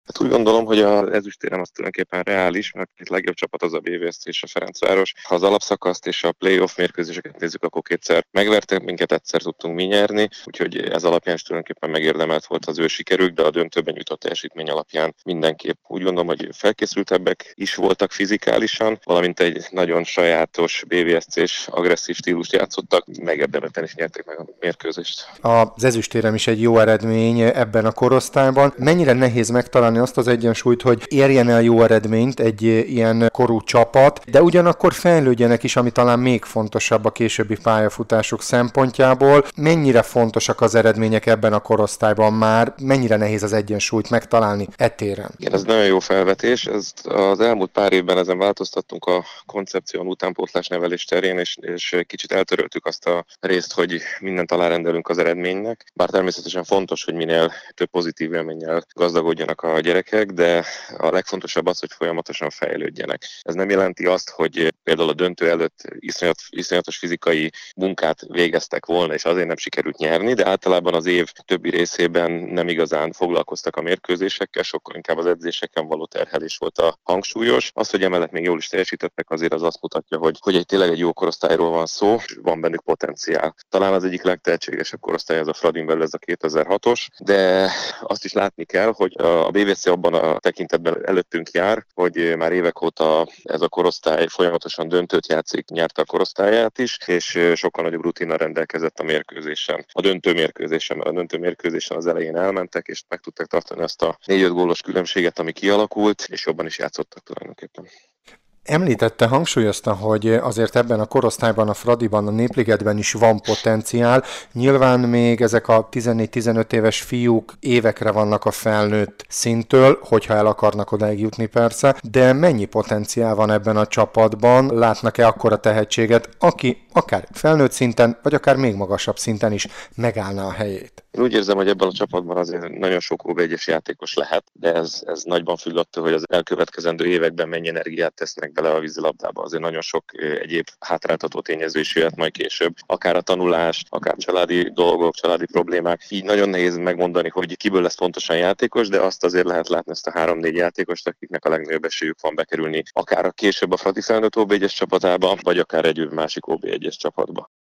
Hát úgy gondolom, hogy az ezüstérem az tulajdonképpen reális, mert a legjobb csapat az a BVSC és a Ferencváros. Ha az alapszakaszt és a playoff mérkőzéseket nézzük, akkor kétszer megvertek minket, egyszer tudtunk mi nyerni, úgyhogy ez alapján is tulajdonképpen megérdemelt volt az ő sikerük, de a döntőben nyújtott teljesítmény alapján mindenképp úgy gondolom, hogy felkészültebbek is voltak fizikálisan, valamint egy nagyon sajátos BVSC-s agresszív stílust játszottak, megérdemelten is nyerték meg a mérkőzést. Az ezüstérem is egy jó eredmény ebben a korosztályban. Mennyire nehéz megtalálni azt az egyensúlyt, hogy érjen el jó eredményt egy ilyen korú csapat, de ugyanakkor fejlődjenek is, ami talán még fontosabb a későbbi pályafutások szempontjából. Mennyire fontosak az eredmények ebben a korosztályban már? Mennyire nehéz az egyensúlyt megtalálni téren? Igen, ez nagyon jó felvetés. Ezt az elmúlt pár évben ezen változtattunk a koncepción utánpótlás nevelés terén, és kicsit eltöröltük azt a részt, hogy mindent alárendelünk az eredménynek. Bár természetesen fontos, hogy minél több pozitív élménnyel gazdagodjanak a gyerekek, de a legfontosabb az, hogy folyamatosan fejlődjenek. Ez nem jelenti azt, hogy például a döntő előtt iszonyatos fizikai munkát végeztek volna, és azért nem sikerült nyerni, de általában az év többi részében nem igazán foglalkoztak a mérkőzésekkel, sokkal inkább az edzéseken való terhelés volt a hangsúlyos. Az, hogy emellett még jól is teljesítettek, azért az azt mutatja, hogy tényleg egy jó korosztályról van szó, és van bennük potenciál. Talán az egyik legtehetségesebb korosztály az a Fradin belül, ez a 2006-os, de azt is látni kell, hogy a BVSC abban a tekintetben előttünk jár, hogy már évek óta ez a korosztály folyamatosan döntőt játszik, nyerte a korosztályát is, és sokkal nagyobb rutinnal rendelkezett a mérkőzésen. A döntő mérkőzésen az elején elmentek, és meg tudták tartani azt a 4-5 gólos különbséget, ami kialakult, és jobban is játszottak tulajdonképpen. Említette, hangsúlyozta, hogy azért ebben a korosztályban, a Fradiban, a Népligetben is van potenciál. Nyilván még ezek a 14-15 éves fiúk évekre vannak a felnőtt szintől, hogyha el akarnak odáig jutni persze, de mennyi potenciál van ebben a csapatban? Látnak-e akkora tehetséget, aki akár felnőtt szinten, vagy akár még magasabb szinten is megállná a helyét? Én úgy érzem, hogy ebben a csapatban azért nagyon sok OB1-es játékos lehet, de ez nagyban függ attól, hogy az elkövetkezendő években mennyi energiát tesznek bele a vízilabdába. Azért nagyon sok egyéb hátráltató tényező is jöhet majd később, akár a tanulás, akár családi dolgok, családi problémák. Így nagyon nehéz megmondani, hogy kiből lesz pontosan játékos, de azt azért lehet látni ezt a 3-4 játékost, akiknek a legnagyobb esélyük van bekerülni akár a később a Fradi felnőtt OB1-es csapatába, vagy akár egy másik OB1-es csapatba.